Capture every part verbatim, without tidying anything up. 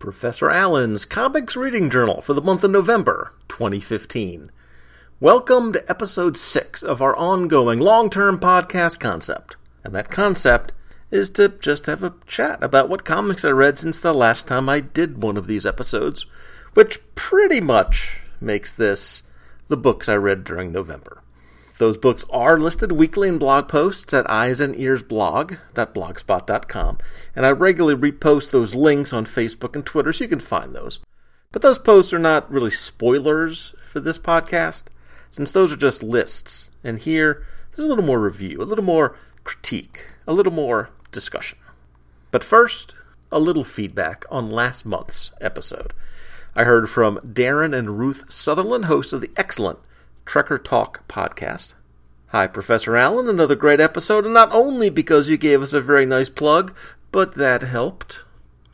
Professor Allen's Comics Reading Journal for the month of November, twenty fifteen. Welcome to episode six of our ongoing long-term podcast concept. And that concept is to just have a chat about what comics I read since the last time I did one of these episodes, which pretty much makes this the books I read during November. Those books are listed weekly in blog posts at eyes and ears blog dot blogspot dot com, and I regularly repost those links on Facebook and Twitter so you can find those. But those posts are not really spoilers for this podcast, since those are just lists, and here there's a little more review, a little more critique, a little more discussion. But first, a little feedback on last month's episode. I heard from Darren and Ruth Sutherland, hosts of the excellent Trekker Talk podcast. Hi, Professor Allen, another great episode, and not only because you gave us a very nice plug, but that helped.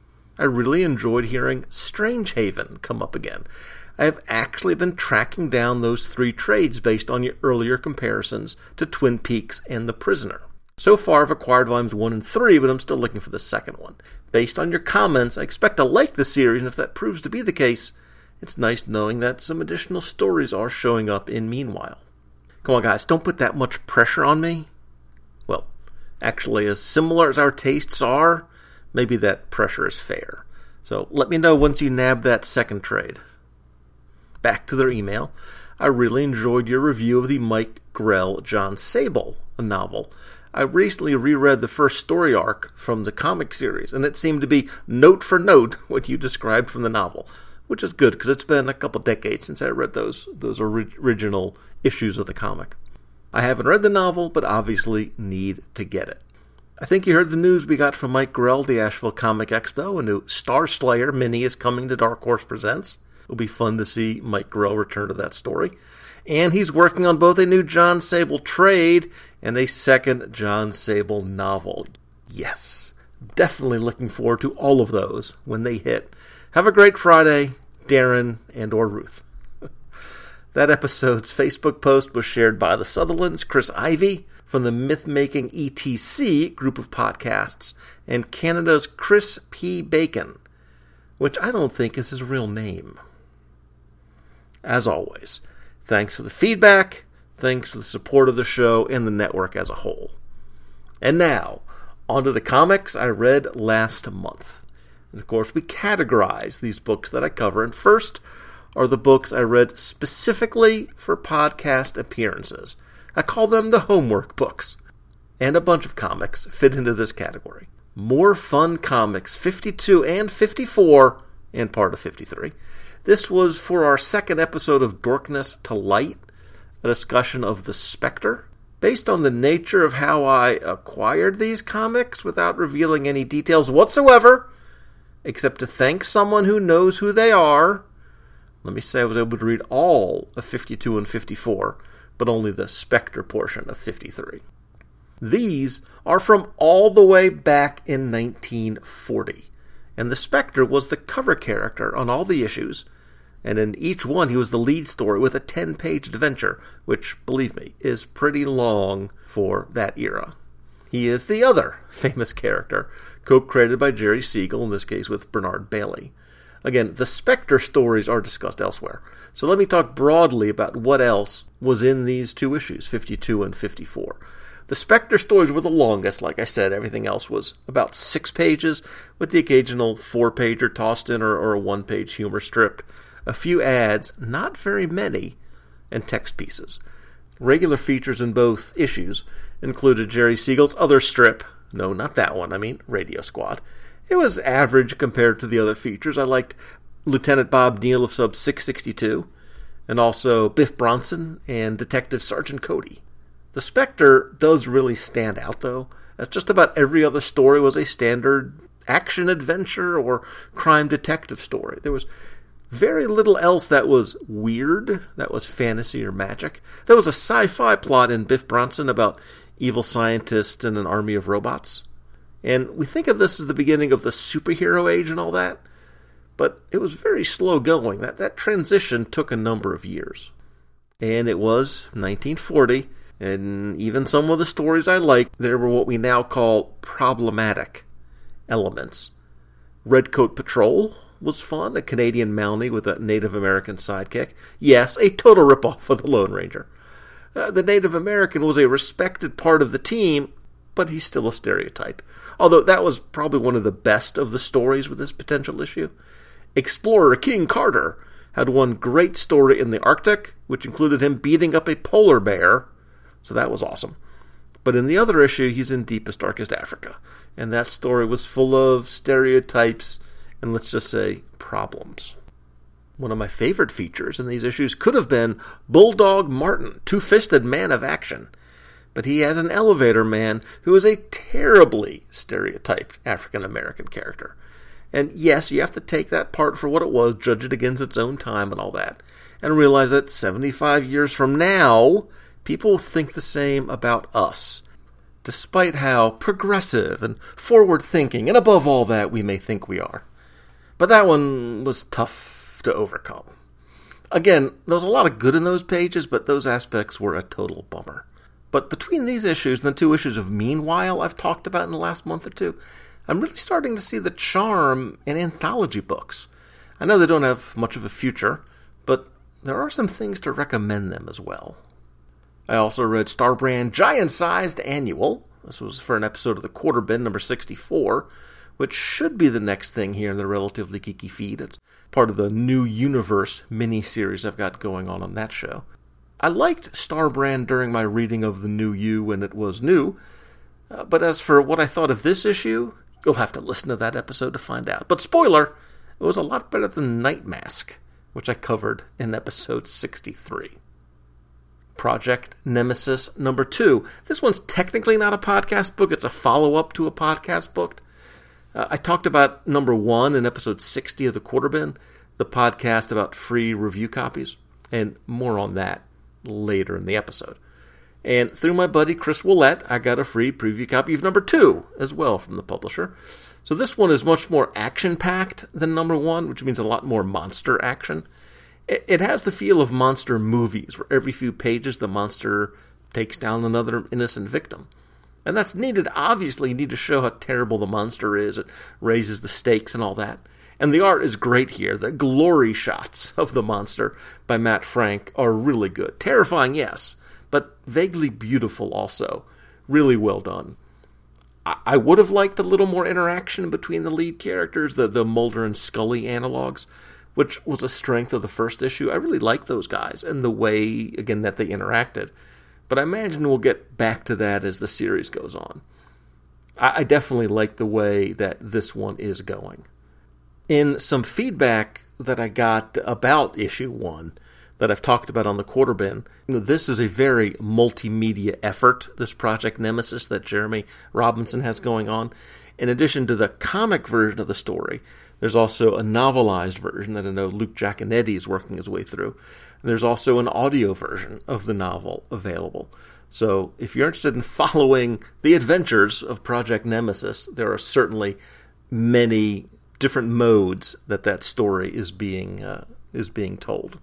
I really enjoyed hearing Strangehaven come up again. I have actually been tracking down those three trades based on your earlier comparisons to Twin Peaks and The Prisoner. So far, I've acquired volumes one and three, but I'm still looking for the second one. Based on your comments, I expect to like the series, and if that proves to be the case, it's nice knowing that some additional stories are showing up in meanwhile. Come on, guys, don't put that much pressure on me. Well, actually, as similar as our tastes are, maybe that pressure is fair. So let me know once you nab that second trade. Back to their email. I really enjoyed your review of the Mike Grell John Sable novel. I recently reread the first story arc from the comic series, and it seemed to be note for note what you described from the novel, which is good because it's been a couple decades since I read those those ori- original issues of the comic. I haven't read the novel, but obviously need to get it. I think you heard the news we got from Mike Grell, the Asheville Comic Expo. A new Star Slayer mini is coming to Dark Horse Presents. It'll be fun to see Mike Grell return to that story. And he's working on both a new John Sable trade and a second John Sable novel. Yes, definitely looking forward to all of those when they hit. Have a great Friday, Darren and or Ruth. That episode's Facebook post was shared by the Sutherlands, Chris Ivey from the Myth-Making E T C group of podcasts, and Canada's Chris P. Bacon, which I don't think is his real name. As always, thanks for the feedback, thanks for the support of the show and the network as a whole. And now, on to the comics I read last month. And of course, we categorize these books that I cover, and first are the books I read specifically for podcast appearances. I call them the homework books. And a bunch of comics fit into this category. More Fun Comics fifty-two and fifty-four, and part of fifty-three. This was for our second episode of Dorkness to Light, a discussion of The Spectre. Based on the nature of how I acquired these comics, without revealing any details whatsoever, except to thank someone who knows who they are, let me say I was able to read all of fifty-two and fifty-four, but only the Spectre portion of fifty-three. These are from all the way back in nineteen forty, and the Spectre was the cover character on all the issues, and in each one he was the lead story with a ten-page adventure, which, believe me, is pretty long for that era. He is the other famous character, co-created by Jerry Siegel, in this case with Bernard Bailey. Again, the Spectre stories are discussed elsewhere, so let me talk broadly about what else was in these two issues, fifty-two and fifty-four. The Spectre stories were the longest, like I said. Everything else was about six pages, with the occasional four-pager tossed in or, or a one-page humor strip. A few ads, not very many, and text pieces. Regular features in both issues included Jerry Siegel's other strip. No, not that one, I mean Radio Squad. It was average compared to the other features. I liked Lieutenant Bob Neal of Sub six sixty-two, and also Biff Bronson and Detective Sergeant Cody. The Spectre does really stand out, though, as just about every other story was a standard action-adventure or crime detective story. There was very little else that was weird, that was fantasy or magic. There was a sci-fi plot in Biff Bronson about evil scientists and an army of robots. And we think of this as the beginning of the superhero age and all that, but it was very slow going. That, that transition took a number of years. And it was nineteen forty, and even some of the stories I liked, there were what we now call problematic elements. Redcoat Patrol was fun, a Canadian Mountie with a Native American sidekick. Yes, a total ripoff of the Lone Ranger. Uh, the Native American was a respected part of the team, but he's still a stereotype. Although that was probably one of the best of the stories with this potential issue. Explorer King Carter had one great story in the Arctic, which included him beating up a polar bear, so that was awesome. But in the other issue, he's in deepest, darkest Africa, and that story was full of stereotypes and, let's just say, problems. One of my favorite features in these issues could have been Bulldog Martin, two-fisted man of action. But he has an elevator man who is a terribly stereotyped African-American character. And yes, you have to take that part for what it was, judge it against its own time and all that, and realize that seventy-five years from now, people think the same about us, despite how progressive and forward-thinking, and above all that, we may think we are. But that one was tough to overcome. Again, there was a lot of good in those pages, but those aspects were a total bummer. But between these issues and the two issues of Meanwhile I've talked about in the last month or two, I'm really starting to see the charm in anthology books. I know they don't have much of a future, but there are some things to recommend them as well. I also read Starbrand Giant-Sized Annual. This was for an episode of the Quarter Bin, number sixty-four, which should be the next thing here in the Relatively Geeky feed. It's part of the New Universe mini-series I've got going on on that show. I liked Starbrand during my reading of the New You when it was new, uh, but as for what I thought of this issue, you'll have to listen to that episode to find out. But spoiler, it was a lot better than Night Mask, which I covered in episode sixty-three. Project Nemesis number two. This one's technically not a podcast book, it's a follow-up to a podcast book. Uh, I talked about number one in episode sixty of the Quarter Bin, the podcast about free review copies, and more on that later in the episode. And through my buddy Chris Willett, I got a free preview copy of number two as well from the publisher. So this one is much more action-packed than number one, which means a lot more monster action. It, it has the feel of monster movies, where every few pages the monster takes down another innocent victim. And that's needed. Obviously, you need to show how terrible the monster is. It raises the stakes and all that. And the art is great here. The glory shots of the monster by Matt Frank are really good. Terrifying, yes, but vaguely beautiful also. Really well done. I, I would have liked a little more interaction between the lead characters, the, the Mulder and Scully analogs, which was a strength of the first issue. I really liked those guys and the way, again, that they interacted. But I imagine we'll get back to that as the series goes on. I, I definitely like the way that this one is going. In some feedback that I got about issue one that I've talked about on the Quarter Bin, this is a very multimedia effort, this Project Nemesis that Jeremy Robinson has going on. In addition to the comic version of the story, there's also a novelized version that I know Luke Giaconetti is working his way through. There's also an audio version of the novel available. So if you're interested in following the adventures of Project Nemesis, there are certainly many different modes that that story is being uh, is being told.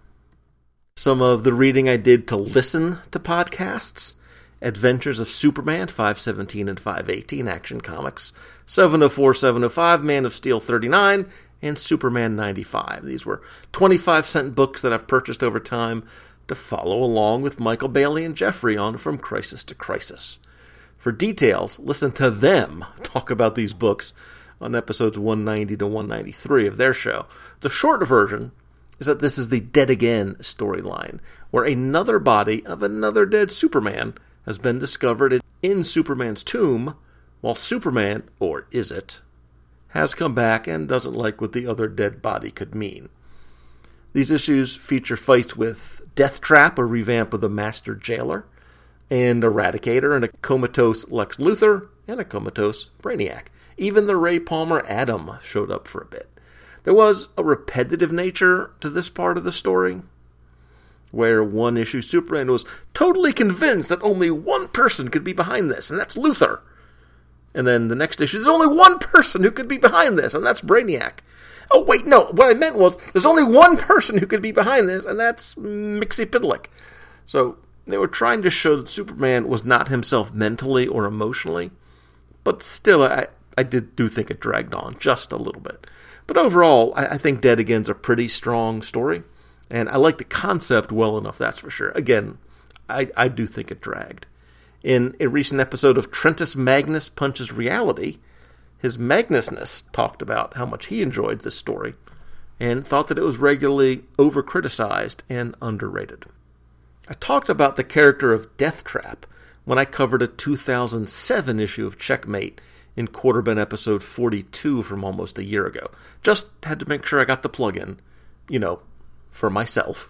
Some of the reading I did to listen to podcasts: Adventures of Superman five seventeen and five eighteen Action Comics, seven oh four, seven oh five, Man of Steel thirty-nine, and Superman ninety-five. These were twenty-five cent books that I've purchased over time to follow along with Michael Bailey and Jeffrey on From Crisis to Crisis. For details, listen to them talk about these books on episodes one ninety to one ninety-three of their show. The short version is that this is the Dead Again storyline, where another body of another dead Superman has been discovered in Superman's tomb, while Superman, or is it, has come back and doesn't like what the other dead body could mean. These issues feature fights with Deathtrap, a revamp of the Master Jailer, and Eradicator, and a comatose Lex Luthor, and a comatose Brainiac. Even the Ray Palmer Atom showed up for a bit. There was a repetitive nature to this part of the story, where one issue Superman was totally convinced that only one person could be behind this, and that's Luthor. And then the next issue, there's only one person who could be behind this, and that's Brainiac. Oh, wait, no, what I meant was, there's only one person who could be behind this, and that's Mxyzptlk. So, they were trying to show that Superman was not himself mentally or emotionally, but still, I, I did do think it dragged on just a little bit. But overall, I, I think Dead Again's a pretty strong story, and I like the concept well enough, that's for sure. Again, I, I do think it dragged. In a recent episode of Trentus Magnus Punches Reality, his Magnusness talked about how much he enjoyed this story and thought that it was regularly over-criticized and underrated. I talked about the character of Death Trap when I covered a two thousand seven issue of Checkmate in Quarterbin episode forty-two from almost a year ago. Just had to make sure I got the plug in, you know, for myself.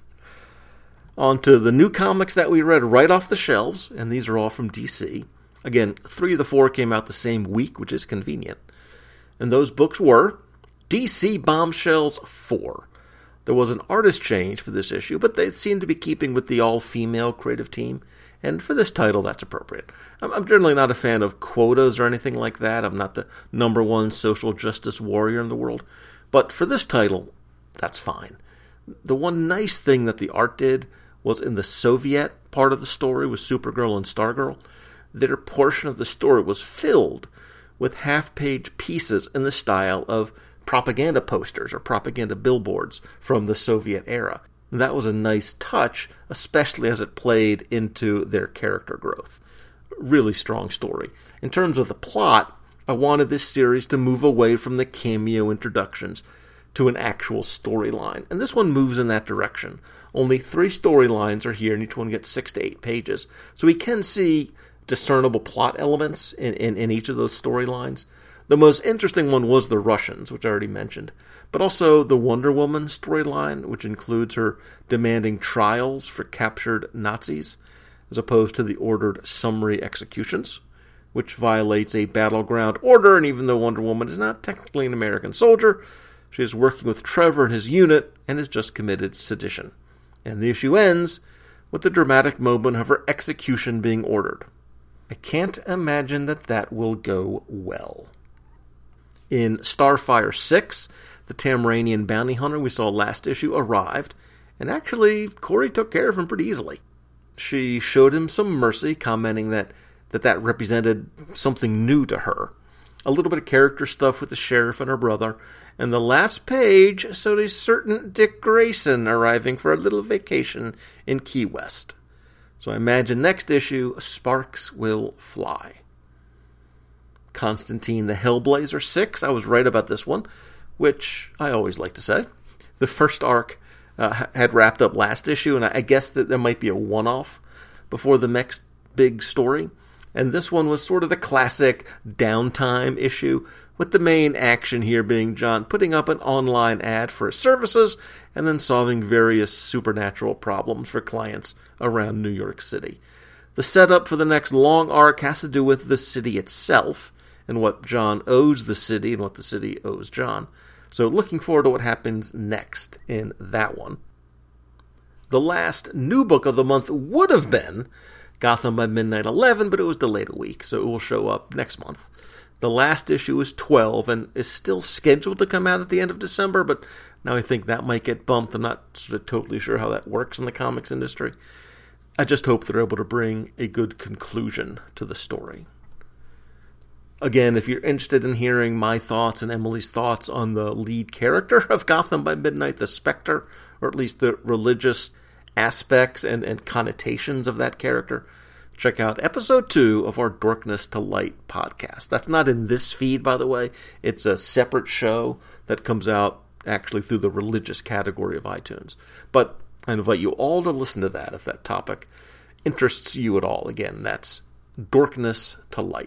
On to the new comics that we read right off the shelves, and these are all from D C. Again, three of the four came out the same week, which is convenient. And those books were D C Bombshells four. There was an artist change for this issue, but they seemed to be keeping with the all-female creative team, and for this title, that's appropriate. I'm generally not a fan of quotas or anything like that. I'm not the number one social justice warrior in the world, but for this title, that's fine. The one nice thing that the art did was in the Soviet part of the story with Supergirl and Stargirl. Their portion of the story was filled with half-page pieces in the style of propaganda posters or propaganda billboards from the Soviet era. And that was a nice touch, especially as it played into their character growth. Really strong story. In terms of the plot, I wanted this series to move away from the cameo introductions to an actual storyline. And this one moves in that direction. Only three storylines are here, and each one gets six to eight pages. So we can see discernible plot elements in, in, in each of those storylines. The most interesting one was the Russians, which I already mentioned, but also the Wonder Woman storyline, which includes her demanding trials for captured Nazis, as opposed to the ordered summary executions, which violates a battleground order, and even though Wonder Woman is not technically an American soldier, she is working with Trevor and his unit and has just committed sedition. And the issue ends with the dramatic moment of her execution being ordered. I can't imagine that that will go well. In Starfire six, the Tamranian bounty hunter we saw last issue arrived, and actually, Corey took care of him pretty easily. She showed him some mercy, commenting that that, that represented something new to her. A little bit of character stuff with the sheriff and her brother, and the last page showed a certain Dick Grayson arriving for a little vacation in Key West. So I imagine next issue, sparks will fly. Constantine the Hellblazer six, I was right about this one, which I always like to say. The first arc uh, had wrapped up last issue, and I guess that there might be a one-off before the next big story. And this one was sort of the classic downtime issue, with the main action here being John putting up an online ad for his services and then solving various supernatural problems for clients around New York City. The setup for the next long arc has to do with the city itself and what John owes the city and what the city owes John. So looking forward to what happens next in that one. The last new book of the month would have been Gotham by Midnight eleven, but it was delayed a week, so it will show up next month. The last issue is twelve and is still scheduled to come out at the end of December, but now I think that might get bumped. I'm not sort of totally sure how that works in the comics industry. I just hope they're able to bring a good conclusion to the story. Again, if you're interested in hearing my thoughts and Emily's thoughts on the lead character of Gotham by Midnight, the Spectre, or at least the religious aspects and, and connotations of that character, check out episode two of our Darkness to Light podcast. That's not in this feed, by the way. It's a separate show that comes out actually through the religious category of iTunes. But I invite you all to listen to that if that topic interests you at all. Again, that's Darkness to Light.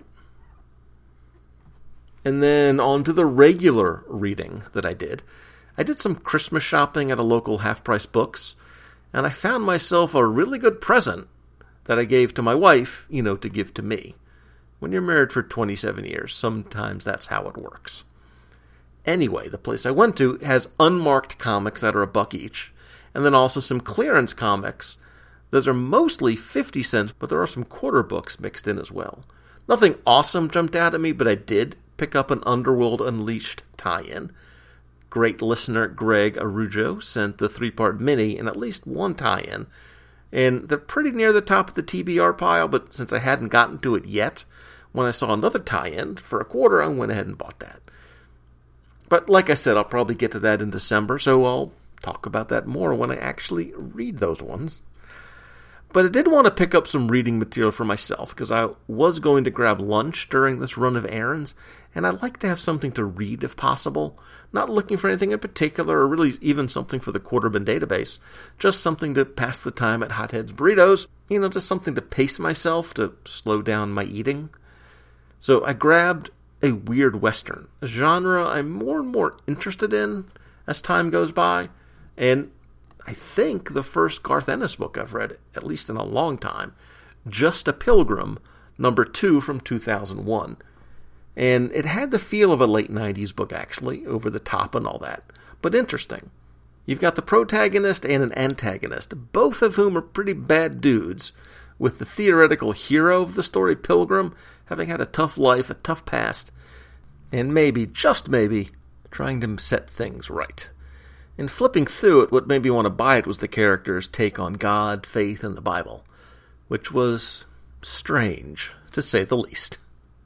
And then on to the regular reading that I did. I did some Christmas shopping at a local half-price books, and I found myself a really good present that I gave to my wife, you know, to give to me. When you're married for twenty-seven years, sometimes that's how it works. Anyway, the place I went to has unmarked comics that are a buck each, and then also some clearance comics. Those are mostly fifty cents, but there are some quarter books mixed in as well. Nothing awesome jumped out at me, but I did pick up an Underworld Unleashed tie-in. Great listener Greg Arujo sent the three-part mini and at least one tie-in, and they're pretty near the top of the T B R pile, but since I hadn't gotten to it yet, when I saw another tie-in for a quarter, I went ahead and bought that. But like I said, I'll probably get to that in December, so I'll talk about that more when I actually read those ones. But I did want to pick up some reading material for myself, because I was going to grab lunch during this run of errands, and I'd like to have something to read if possible. Not looking for anything in particular, or really even something for the Quarterbin database. Just something to pass the time at Hotheads Burritos. You know, just something to pace myself, to slow down my eating. So I grabbed a weird Western, a genre I'm more and more interested in as time goes by, and I think the first Garth Ennis book I've read, at least in a long time, Just a Pilgrim, number two from two thousand one. And it had the feel of a late nineties book, actually, over the top and all that, but interesting. You've got the protagonist and an antagonist, both of whom are pretty bad dudes, with the theoretical hero of the story, Pilgrim, having had a tough life, a tough past, and maybe, just maybe, trying to set things right. In flipping through it, what made me want to buy it was the character's take on God, faith, and the Bible, which was strange, to say the least.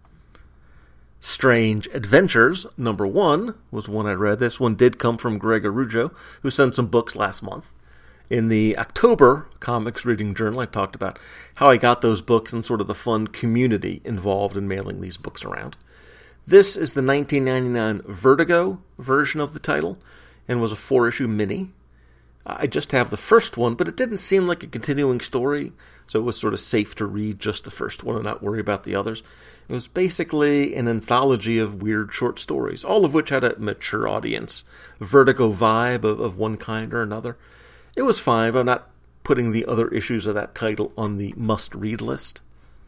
Strange Adventures, number one, was one I read. This one did come from Greg Arujo, who sent some books last month. In the October Comics Reading Journal, I talked about how I got those books and sort of the fun community involved in mailing these books around. This is the nineteen ninety-nine Vertigo version of the title, and was a four-issue mini. I just have the first one, but it didn't seem like a continuing story, so it was sort of safe to read just the first one and not worry about the others. It was basically an anthology of weird short stories, all of which had a mature audience, Vertigo vibe of, of one kind or another. It was fine, but I'm not putting the other issues of that title on the must-read list.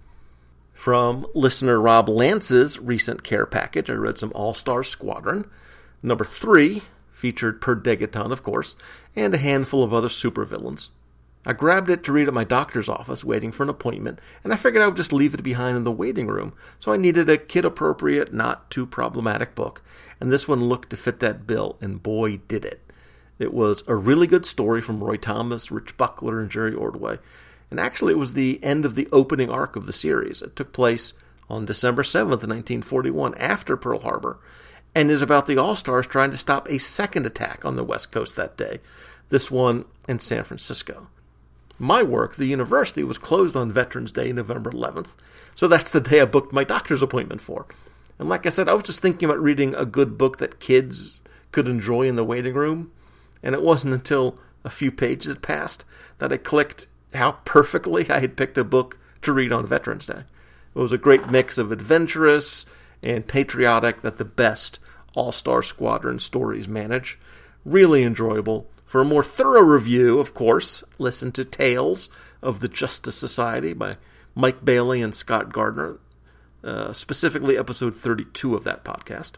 From listener Rob Lance's recent care package, I read some All-Star Squadron. Number three featured Per Degaton, of course, and a handful of other supervillains. I grabbed it to read at my doctor's office, waiting for an appointment, and I figured I would just leave it behind in the waiting room, so I needed a kid-appropriate, not too problematic book, and this one looked to fit that bill, and boy did it. It was a really good story from Roy Thomas, Rich Buckler, and Jerry Ordway, and actually it was the end of the opening arc of the series. It took place on December seventh, nineteen forty-one, after Pearl Harbor, and is about the All-Stars trying to stop a second attack on the West Coast that day, this one in San Francisco. My work, the university, was closed on Veterans Day, November eleventh, so that's the day I booked my doctor's appointment for. And like I said, I was just thinking about reading a good book that kids could enjoy in the waiting room, and it wasn't until a few pages had passed that I clicked how perfectly I had picked a book to read on Veterans Day. It was a great mix of adventurous and patriotic that the best All-Star Squadron stories manage. Really enjoyable. For a more thorough review, of course, listen to Tales of the Justice Society by Mike Bailey and Scott Gardner, uh, specifically episode thirty-two of that podcast.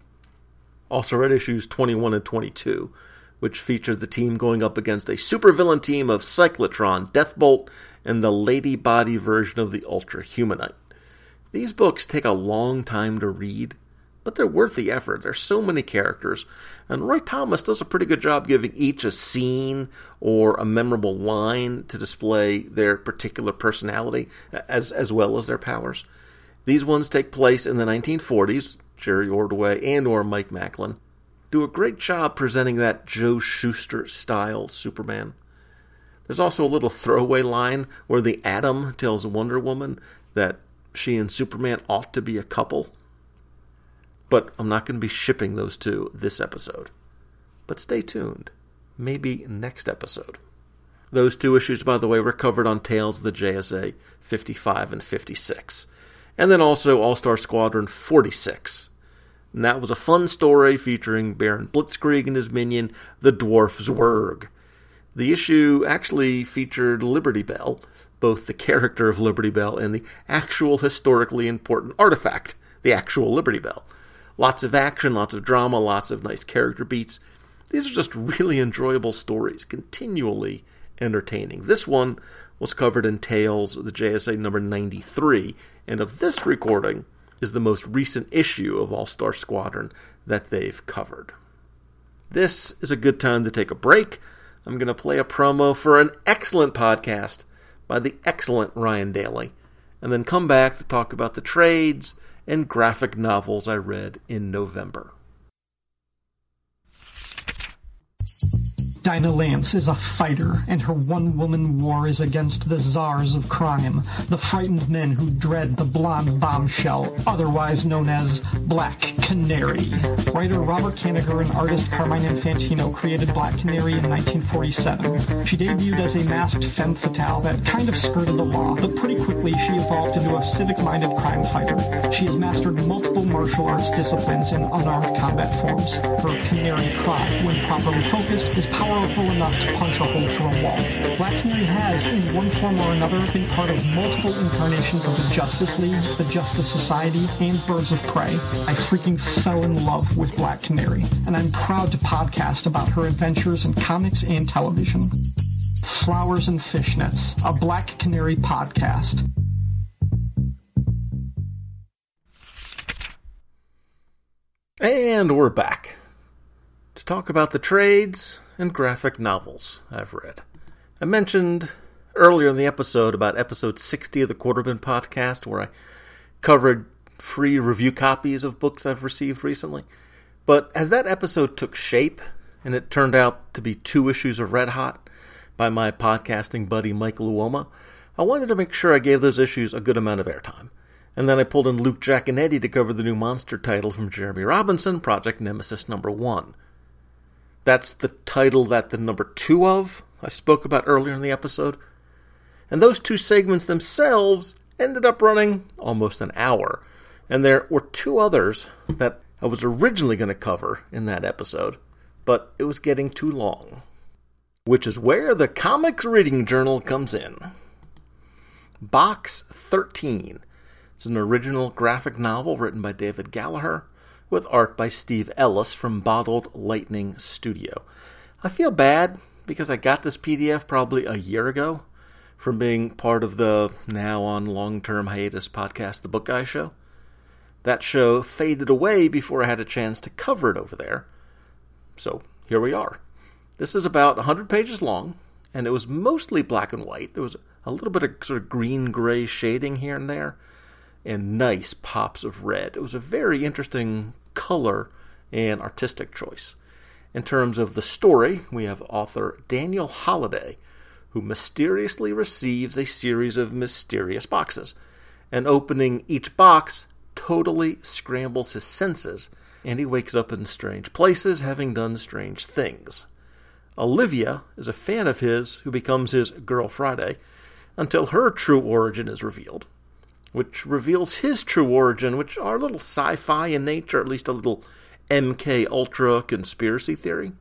Also read issues twenty-one and twenty-two, which featured the team going up against a supervillain team of Cyclotron, Deathbolt, and the lady body version of the Ultra Humanite. These books take a long time to read, but they're worth the effort. There's so many characters, and Roy Thomas does a pretty good job giving each a scene or a memorable line to display their particular personality as, as well as their powers. These ones take place in the nineteen forties. Jerry Ordway and or Mike Macklin do a great job presenting that Joe Shuster-style Superman. There's also a little throwaway line where the Atom tells Wonder Woman that she and Superman ought to be a couple. But I'm not going to be shipping those two this episode. But stay tuned. Maybe next episode. Those two issues, by the way, were covered on Tales of the J S A fifty-five and fifty-six. And then also All-Star Squadron forty-six. And that was a fun story featuring Baron Blitzkrieg and his minion, the Dwarf Zwerg. The issue actually featured Liberty Bell, both the character of Liberty Bell and the actual historically important artifact, the actual Liberty Bell. Lots of action, lots of drama, lots of nice character beats. These are just really enjoyable stories, continually entertaining. This one was covered in Tales of the J S A number ninety-three, and of this recording is the most recent issue of All-Star Squadron that they've covered. This is a good time to take a break. I'm going to play a promo for an excellent podcast by the excellent Ryan Daly, and then come back to talk about the trades and graphic novels I read in November. Dinah Lance is a fighter, and her one-woman war is against the czars of crime, the frightened men who dread the blonde bombshell, otherwise known as Black Canary. Writer Robert Kanigher and artist Carmine Infantino created Black Canary in nineteen forty-seven. She debuted as a masked femme fatale that kind of skirted the law, but pretty quickly she evolved into a civic-minded crime fighter. She has mastered multiple martial arts disciplines in unarmed combat forms. Her canary cry, when properly focused, is powerful enough to punch a hole through a wall. Black Canary has, in one form or another, been part of multiple incarnations of the Justice League, the Justice Society, and Birds of Prey. I freaking fell in love with Black Canary, and I'm proud to podcast about her adventures in comics and television. Flowers and Fishnets, a Black Canary podcast. And we're back to talk about the trades and graphic novels I've read. I mentioned earlier in the episode about episode sixty of the Quarterbin podcast, where I covered free review copies of books I've received recently. But as that episode took shape, and it turned out to be two issues of Red Hot by my podcasting buddy Michael Uoma, I wanted to make sure I gave those issues a good amount of airtime. And then I pulled in Luke Giaconetti to cover the new monster title from Jeremy Robinson, Project Nemesis number one. That's the title that the number two of I spoke about earlier in the episode. And those two segments themselves ended up running almost an hour. And there were two others that I was originally going to cover in that episode, but it was getting too long. Which is where the Comics Reading Journal comes in. Box thirteen. It's an original graphic novel written by David Gallagher, with art by Steve Ellis from Bottled Lightning Studio. I feel bad because I got this P D F probably a year ago from being part of the now on long-term hiatus podcast, The Book Guy Show. That show faded away before I had a chance to cover it over there. So here we are. This is about one hundred pages long, and it was mostly black and white. There was a little bit of sort of green-gray shading here and there, and nice pops of red. It was a very interesting color and artistic choice. In terms of the story, we have author Daniel Holiday, who mysteriously receives a series of mysterious boxes. And opening each box totally scrambles his senses, and he wakes up in strange places, having done strange things. Olivia is a fan of his who becomes his Girl Friday, until her true origin is revealed, which reveals his true origin, which are a little sci-fi in nature, at least a little M K Ultra conspiracy theory.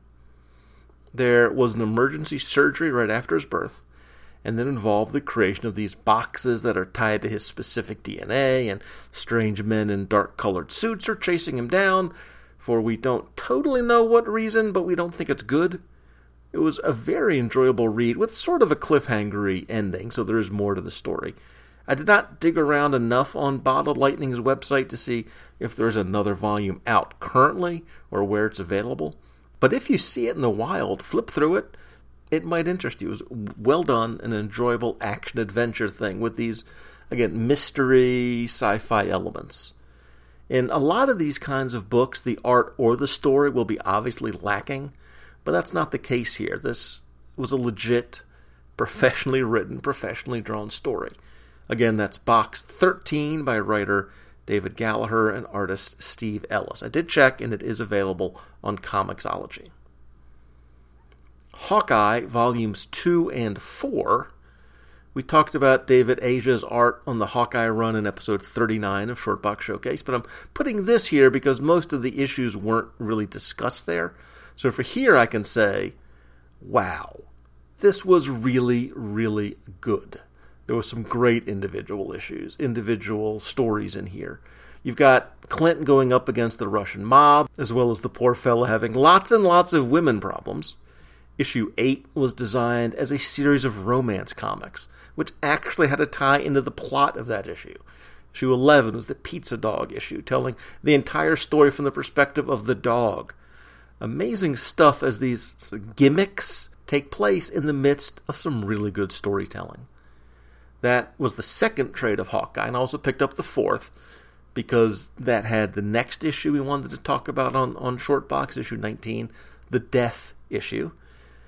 There was an emergency surgery right after his birth, and then involved the creation of these boxes that are tied to his specific D N A, and strange men in dark-colored suits are chasing him down, for we don't totally know what reason, but we don't think it's good. It was a very enjoyable read with sort of a cliffhanger-y ending, so there is more to the story. I did not dig around enough on Bottled Lightning's website to see if there's another volume out currently or where it's available. But if you see it in the wild, flip through it. It might interest you. It was well done, an enjoyable action-adventure thing with these, again, mystery sci-fi elements. In a lot of these kinds of books, the art or the story will be obviously lacking, but that's not the case here. This was a legit, professionally written, professionally drawn story. Again, that's Box thirteen by writer David Gallagher and artist Steve Ellis. I did check, and it is available on Comixology. Hawkeye, Volumes two and four. We talked about David Asia's art on the Hawkeye run in episode thirty-nine of Shortbox Showcase, but I'm putting this here because most of the issues weren't really discussed there. So for here, I can say, wow, this was really, really good. There was some great individual issues, individual stories in here. You've got Clint going up against the Russian mob, as well as the poor fella having lots and lots of women problems. Issue eight was designed as a series of romance comics, which actually had a tie into the plot of that issue. Issue eleven was the Pizza Dog issue, telling the entire story from the perspective of the dog. Amazing stuff as these sort of gimmicks take place in the midst of some really good storytelling. That was the second trade of Hawkeye, and I also picked up the fourth, because that had the next issue we wanted to talk about on, on Shortbox, issue nineteen, the Death issue.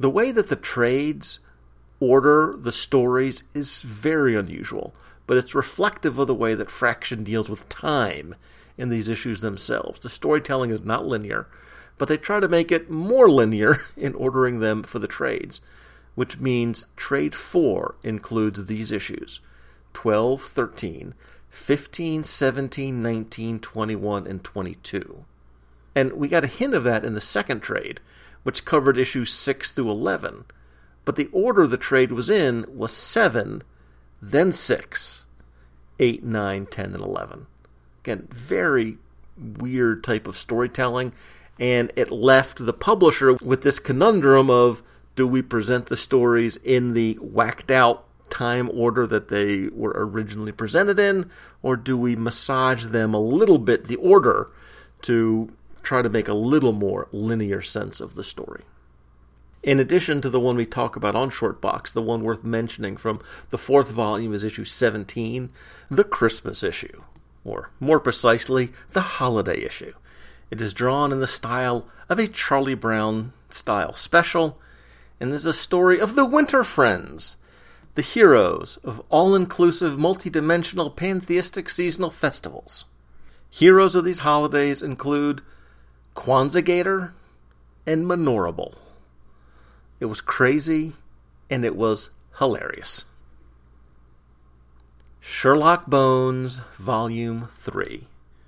The way that the trades order the stories is very unusual, but it's reflective of the way that Fraction deals with time in these issues themselves. The storytelling is not linear, but they try to make it more linear in ordering them for the trades, which means Trade four includes these issues: twelve, thirteen, fifteen, seventeen, nineteen, twenty-one, and twenty-two. And we got a hint of that in the second trade, which covered issues six through eleven. But the order the trade was in was seven, then six, eight, nine, ten, and eleven. Again, very weird type of storytelling, and it left the publisher with this conundrum of, do we present the stories in the whacked-out time order that they were originally presented in, or do we massage them a little bit, the order, to try to make a little more linear sense of the story? In addition to the one we talk about on Shortbox, the one worth mentioning from the fourth volume is issue seventeen, the Christmas issue, or more precisely, the holiday issue. It is drawn in the style of a Charlie Brown style special, and is a story of the Winter Friends, the heroes of all-inclusive, multi-dimensional, pantheistic seasonal festivals. Heroes of these holidays include Kwanzaa Gator and Menorable. It was crazy, and it was hilarious. Sherlock Bones, Volume three.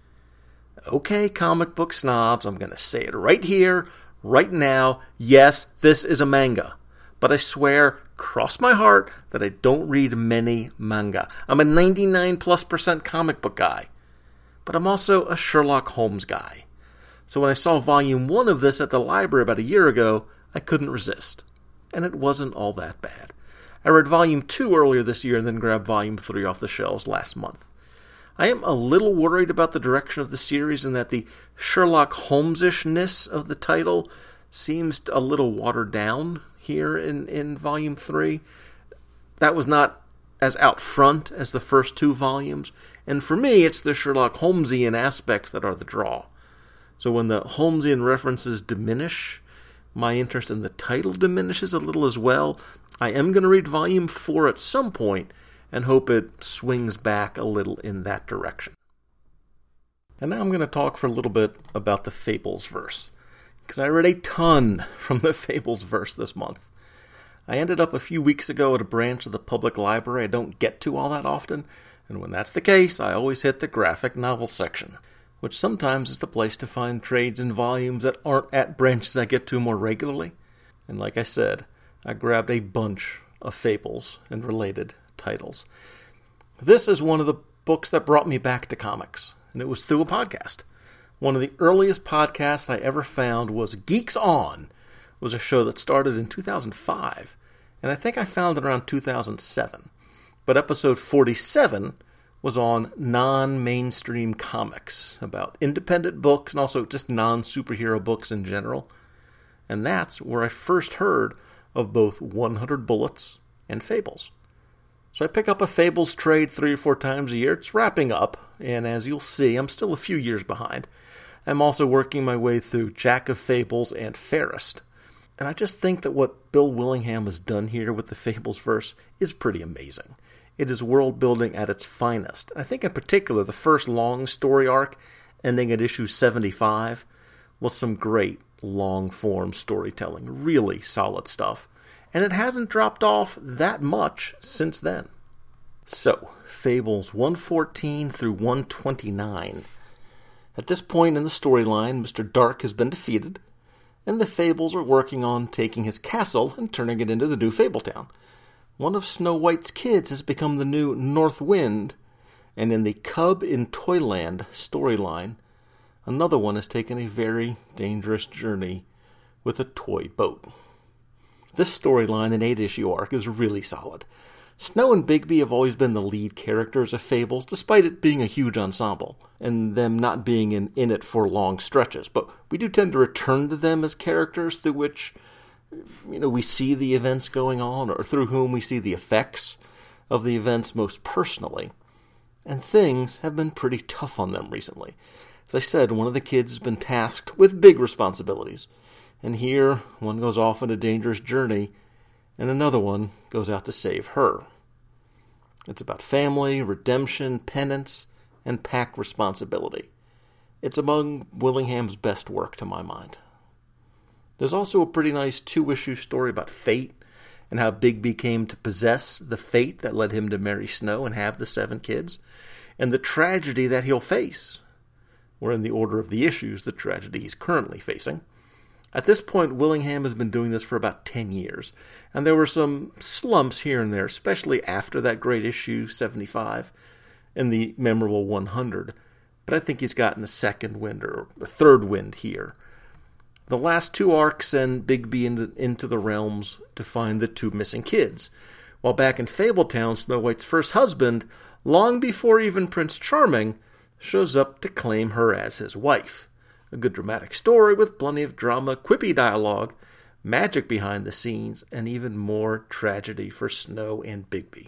Okay, comic book snobs, I'm going to say it right here, right now. Yes, this is a manga. But I swear, cross my heart, that I don't read many manga. I'm a ninety-nine plus percent comic book guy. But I'm also a Sherlock Holmes guy. So when I saw Volume one of this at the library about a year ago, I couldn't resist. And it wasn't all that bad. I read Volume two earlier this year and then grabbed Volume three off the shelves last month. I am a little worried about the direction of the series and that the Sherlock Holmes-ishness of the title seems a little watered down here in, in Volume three. That was not as out front as the first two volumes, and for me, it's the Sherlock Holmesian aspects that are the draw. So when the Holmesian references diminish, my interest in the title diminishes a little as well. I am going to read Volume four at some point, and hope it swings back a little in that direction. And now I'm going to talk for a little bit about the Fables verse, because I read a ton from the Fables verse this month. I ended up a few weeks ago at a branch of the public library I don't get to all that often, and when that's the case, I always hit the graphic novel section, which sometimes is the place to find trades and volumes that aren't at branches I get to more regularly. And like I said, I grabbed a bunch of Fables and related titles. This is one of the books that brought me back to comics, and it was through a podcast. One of the earliest podcasts I ever found was Geeks On. It was a show that started in two thousand five, and I think I found it around two thousand seven. But episode forty-seven was on non-mainstream comics, about independent books and also just non-superhero books in general. And that's where I first heard of both one hundred Bullets and Fables. So I pick up a Fables trade three or four times a year. It's wrapping up, and as you'll see, I'm still a few years behind. I'm also working my way through Jack of Fables and Fairest. And I just think that what Bill Willingham has done here with the Fables verse is pretty amazing. It is world building at its finest. I think in particular the first long story arc, ending at issue seventy-five, was some great long-form storytelling. Really solid stuff. And it hasn't dropped off that much since then. So, Fables one fourteen through one twenty-nine. At this point in the storyline, Mister Dark has been defeated, and the Fables are working on taking his castle and turning it into the new Fabletown. One of Snow White's kids has become the new North Wind, and in the Cub in Toyland storyline, another one has taken a very dangerous journey with a toy boat. This storyline and eight-issue arc is really solid. Snow and Bigby have always been the lead characters of Fables, despite it being a huge ensemble, and them not being in, in it for long stretches. But we do tend to return to them as characters through which, you know, we see the events going on, or through whom we see the effects of the events most personally. And things have been pretty tough on them recently. As I said, one of the kids has been tasked with big responsibilities, And here, one goes off on a dangerous journey, and another one goes out to save her. It's about family, redemption, penance, and pack responsibility. It's among Willingham's best work, to my mind. There's also a pretty nice two-issue story about fate, and how Bigby came to possess the fate that led him to marry Snow and have the seven kids, and the tragedy that he'll face, or in the order of the issues, the tragedy he's currently facing. At this point, Willingham has been doing this for about ten years, and there were some slumps here and there, especially after that great issue, seventy-five, and the memorable one hundred, but I think he's gotten a second wind, or a third wind here. The last two arcs send Bigby into, into the realms to find the two missing kids, while back in Fabletown, Snow White's first husband, long before even Prince Charming, shows up to claim her as his wife. A good dramatic story with plenty of drama, quippy dialogue, magic behind the scenes, and even more tragedy for Snow and Bigby.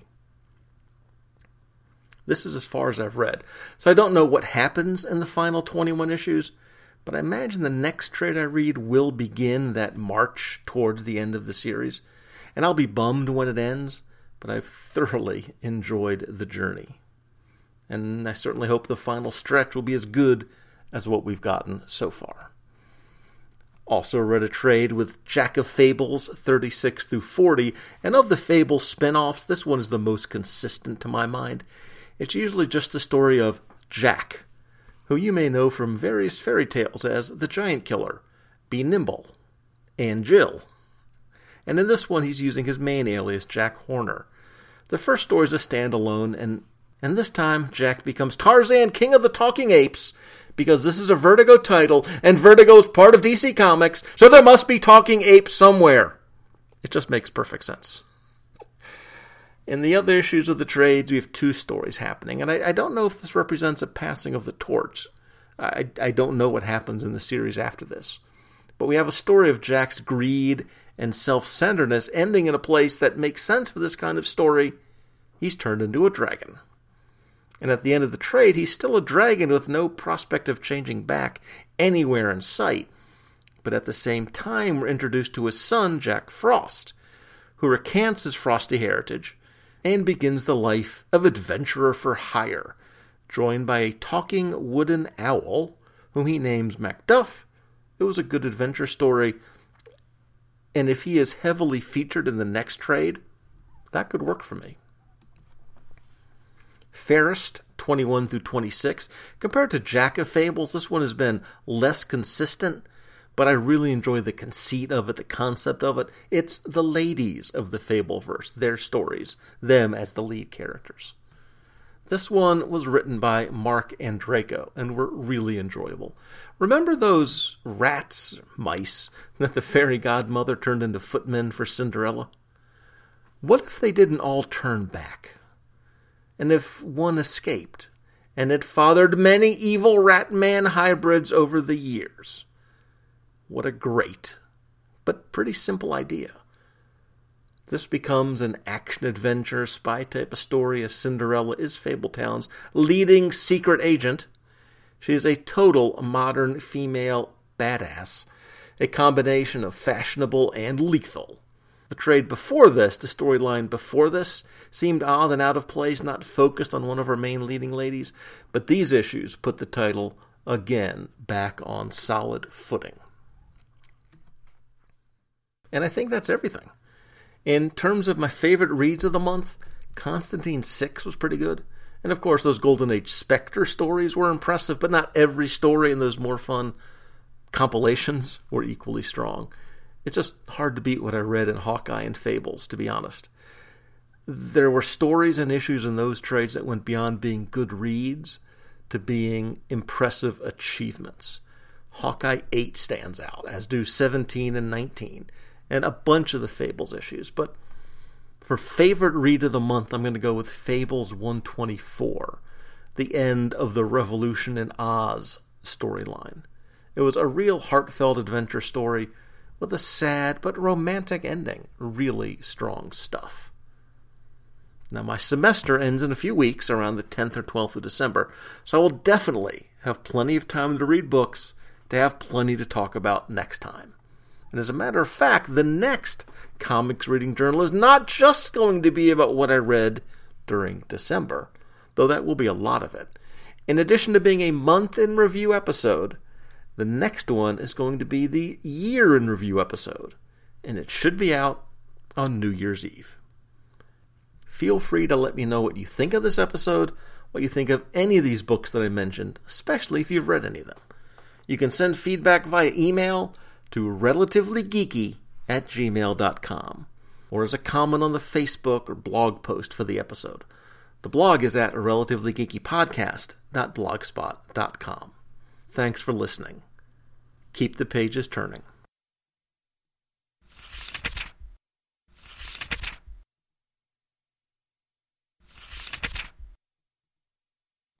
This is as far as I've read, so I don't know what happens in the final twenty-one issues, but I imagine the next trade I read will begin that march towards the end of the series, and I'll be bummed when it ends, but I've thoroughly enjoyed the journey. And I certainly hope the final stretch will be as good as what we've gotten so far. Also read a trade with Jack of Fables thirty-six through forty, and of the Fables spin-offs, this one is the most consistent to my mind. It's usually just the story of Jack, who you may know from various fairy tales as the Giant Killer, Be Nimble, and Jill. And in this one, he's using his main alias, Jack Horner. The first story is a standalone, and, and this time, Jack becomes Tarzan, King of the Talking Apes, because this is a Vertigo title, and Vertigo is part of D C Comics, so there must be talking apes somewhere. It just makes perfect sense. In the other issues of the trades, we have two stories happening, and I, I don't know if this represents a passing of the torch. I, I don't know what happens in the series after this. But we have a story of Jack's greed and self-centeredness ending in a place that makes sense for this kind of story. He's turned into a dragon. And at the end of the trade, he's still a dragon with no prospect of changing back anywhere in sight. But at the same time, we're introduced to his son, Jack Frost, who recants his frosty heritage and begins the life of adventurer for hire, joined by a talking wooden owl, whom he names Macduff. It was a good adventure story, and if he is heavily featured in the next trade, that could work for me. Fairest, twenty-one through twenty-six. Compared to Jack of Fables, this one has been less consistent, but I really enjoy the conceit of it, the concept of it. It's the ladies of the Fableverse, their stories, them as the lead characters. This one was written by Mark Andreyko, and were really enjoyable. Remember those rats, mice, that the fairy godmother turned into footmen for Cinderella? What if they didn't all turn back? And if one escaped, and it fathered many evil rat-man hybrids over the years? What a great, but pretty simple idea. This becomes an action-adventure, spy type of story, as Cinderella is Fabletown's leading secret agent. She is a total modern female badass, a combination of fashionable and lethal. The trade before this, the storyline before this, seemed odd and out of place, not focused on one of her main leading ladies, but these issues put the title, again, back on solid footing. And I think that's everything. In terms of my favorite reads of the month, Constantine six was pretty good. And of course, those Golden Age Spectre stories were impressive, but not every story in those more fun compilations were equally strong. It's just hard to beat what I read in Hawkeye and Fables, to be honest. There were stories and issues in those trades that went beyond being good reads to being impressive achievements. Hawkeye eight stands out, as do seventeen and nineteen, and a bunch of the Fables issues. But for favorite read of the month, I'm going to go with Fables one twenty-four, the end of the Revolution in Oz storyline. It was a real heartfelt adventure story with a sad but romantic ending. Really strong stuff. Now, my semester ends in a few weeks, around the tenth or twelfth of December, so I will definitely have plenty of time to read books, to have plenty to talk about next time. And as a matter of fact, the next Comics Reading Journal is not just going to be about what I read during December, though that will be a lot of it. In addition to being a month in review episode, the next one is going to be the year in review episode, and it should be out on New Year's Eve. Feel free to let me know what you think of this episode, what you think of any of these books that I mentioned, especially if you've read any of them. You can send feedback via email to relativelygeeky at gmail dot com, or as a comment on the Facebook or blog post for the episode. The blog is at relativelygeekypodcast dot blogspot dot com. Thanks for listening. Keep the pages turning.